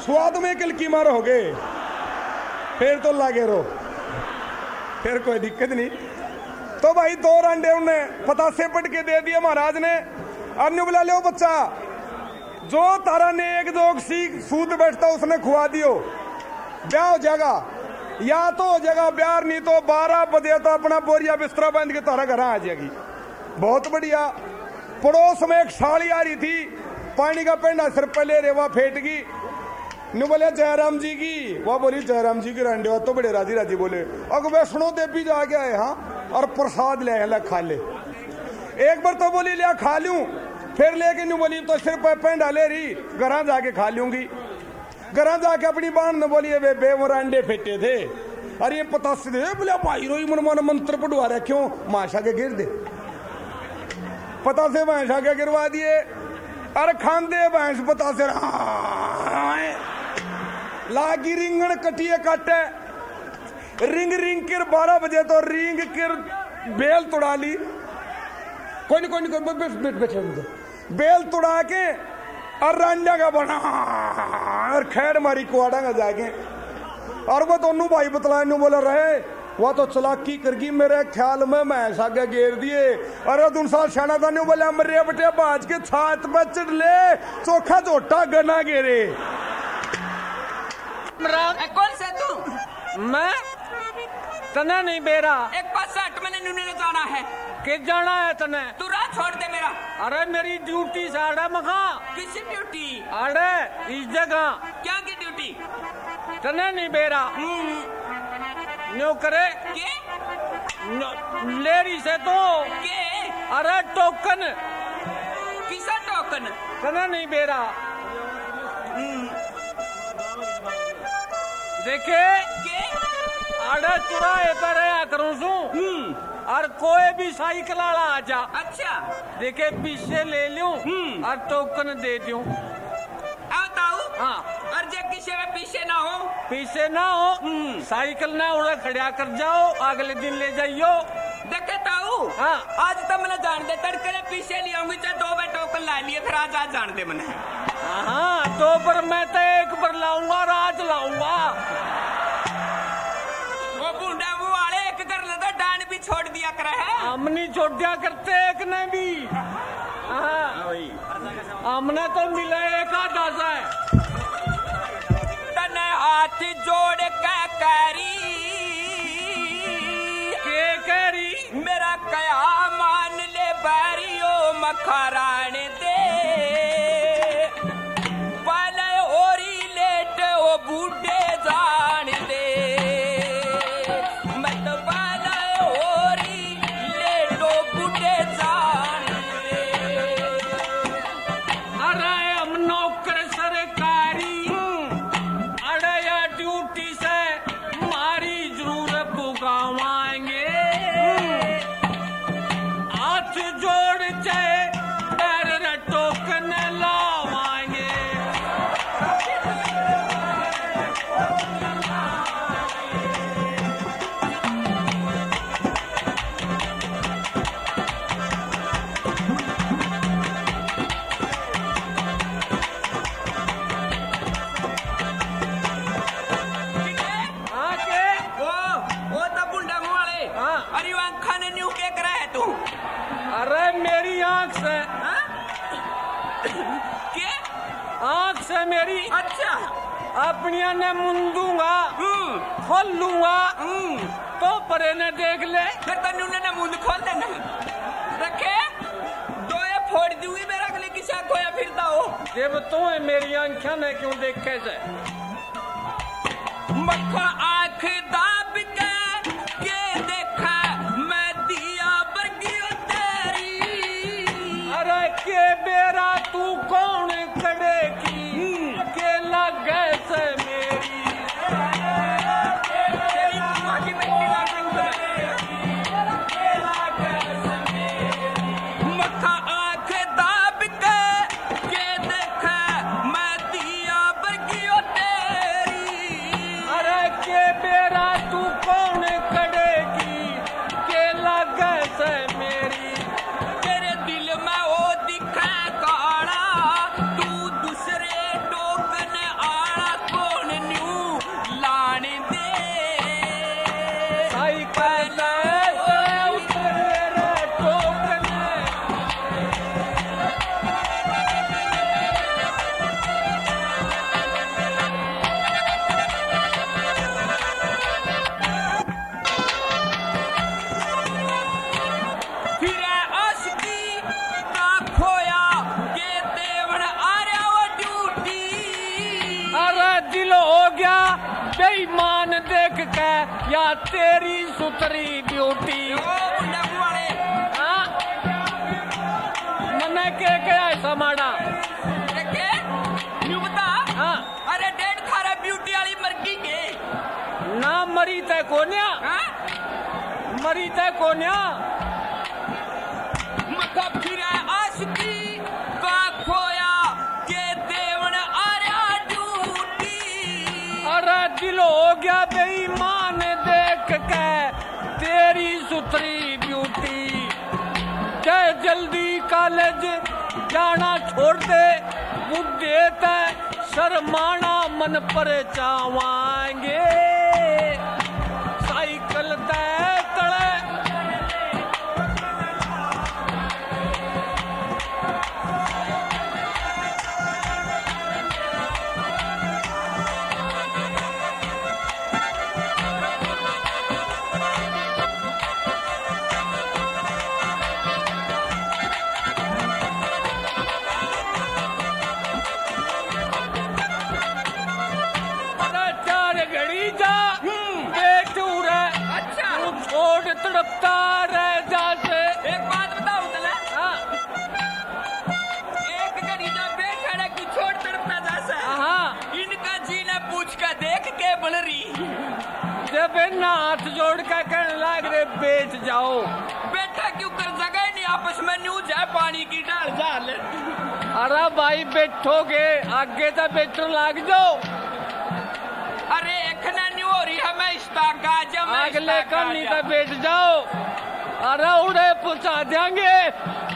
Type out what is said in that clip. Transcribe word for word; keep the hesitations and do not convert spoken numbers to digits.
स्वाद में किलकी मार हो गए, फिर तो लागे रो, फिर कोई दिक्कत नहीं। तो भाई दो अंडे उन्हें पतासे पट के दे दिए महाराज ने। अन्य बुला लो बच्चा, जो तारा ने एक दो सीख सूत बैठता उसने खुआ दियो, ब्याह हो जाएगा। या तो हो जाएगा ब्याह, नहीं तो बारह बजे तो अपना बोरिया बिस्तरा बांध के तारा घर आ जाएगी। बहुत बढ़िया। पड़ोस में एक साली आ रही थी, पानी का पेंडा सिर पहले रेवा फेंट गई। नु बोले जयराम जी की, वह बोली जयराम जी की रंडे हो तो बड़े राजी राजी बोले, अग वैष्णो देवी जा गया है हाँ, और प्रसाद ले ला खा ले। एक बार तो बोली लिया खा लूं, फिर लेके नु बोली तो सिर पर पेंडा ले रही, घर जाके खा लूंगी। घर जाके अपनी बाण ने बोली वे बे वो अंडे फेंटे थे, अरे ये पता से दे बोले भाई रोई मन मन मंत्र पढ़वा रहे क्यों, माशा के गिर दे, पता से भैंसा के गिरवा दिए। अरे खांदे भैंस पता से लागी रिंगण कटिए काटे, रिंग रिंग कर बारह बजे तो रिंग कर बेल तुड़ा ली। कोई नहीं कोई नहीं कोई बैठे बेल तुड़ा के और रांडा का बना और खैर मारी कुआड़ा का जाके। और वो दोनों भाई बतलाने बोले रहे, वह तो चलाकी करगी मेरे ख्याल में मैं आगे घेर दिए। अरे दून साल शाना था बोले मरे बटे बाज के छात पर चढ़ ले, चोखा चोटा गना घेरे। कौन से तू? मैं तना नहीं बेरा, एक पास हट, मैंने नुने जाना है। कि जाना है तने? तू राह छोड़ दे मेरा। अरे मेरी ड्यूटी साढ़े मखा। किसी ड्यूटी? अरे इस जगह। क्या की ड्यूटी? तने नहीं बेरा न्यो करे के? लेरी से तो के? अरे टोकन। किसा टोकन? तने नहीं बेरा देखे के? अरे चुराए पर आया करूं सू, और कोई भी साइकिल वाला आ जा, अच्छा देखे पीछे ले लूं और टोकन दे दूं। बताऊ हाँ, और जब किसी में पीछे ना हो, पीछे ना हो, साइकिल ना उड़ा खड़ा कर जाओ, अगले दिन ले जाइयो। देखे ताऊ हाँ, आज तो मैंने जान दे तड़के पीछे ले आऊंगी, चाहे दो बार टोकन ला लिए, फिर आज आज जान दे मैंने। हाँ तो पर मैं तो एक बार लाऊंगा और आज लाऊंगा। वो बूढ़ा मुँह वाले एक कर लेता, डांड भी छोड़ दिया कर है। हम नहीं छोड़ दिया करते एक ने भी। हाँ हमने तो मिला एक आधा सा है। तने हाथ जोड़ के करी के करी मेरा कया मान ले बारियो मखरान दे, पहले ओरी लेट वो बूढ़े जान दे, मत पहले ओरी लेट वो बूढ़े जान दे। अरे हम नौकर सरकारी, अरे या ड्यूटी से मारी जरूर पुगावाएंगे, हाथ जोड़ चाहे पैर टोकन लावाएंगे। हाँ के वो वो तो बुढ़ा मुँह वाले। हाँ। अरे वो आँखा ने न्यू के करा है तू? अरे मेरी आंख से, हाँ? के? आंख से मेरी अच्छा अपनिया ने मुंदूंगा, हम्म खोल लूंगा हम्म तो परे ने देख ले। फिर तो न्यू ने मुंह खोल देना रखे, दो ये फोड़ दूंगी मेरा अगले की शाख होया फिरता हो। जब तो मेरी आंखें ने क्यों देख कैसे मक्खा आँख दाब के के देखा मैं दिया बरगियो तेरी। अरे के बेरा तू कौन करे की के लगे से मेरी। तेरी माँ की बेटी लागे मक्खा आँख दाब के के देखा मैं दिया बरगियो तेरी। अरे के बेरा दिल हो गया बेईमान देख के या तेरी सुतरी ब्यूटी। हाँ? मने के क्या ऐसा माड़ा हाँ? अरे डेढ़ थारा ब्यूटी वाली मरगी के ना मरी तय कोन्या मरी तय कोन्या मका फिर आशिकी का खोया के देवन आर्या ड्यूटी। अरे दिल हो गया बेईमान देख के तेरी सुथरी ब्यूटी। के जल्दी कॉलेज जाना छोड़ दे बुद्धे तय शर्माना मन पर चावाएंगे साइकिल तय तड़े। तड़पता रह जाते। एक बात बताओ तला हाँ। एक घड़ी ना बैठा कुछ छोड़ तड़पता जैसा हाँ। इनका जीना पूछ का देख के बल रही जब ना हाथ जोड़ का कहने लाग रे बेच जाओ। बैठा क्यों कर जगह नहीं आपस में न्यूज है पानी की डाल जाल। अरे भाई बैठोगे आगे तो बैठो लाग जाओ। अरे एखना नहीं हो रही हमें इस्ताका जब अगले कम नहीं तो बैठ जाओ। अरे उड़े पहुंचा देंगे।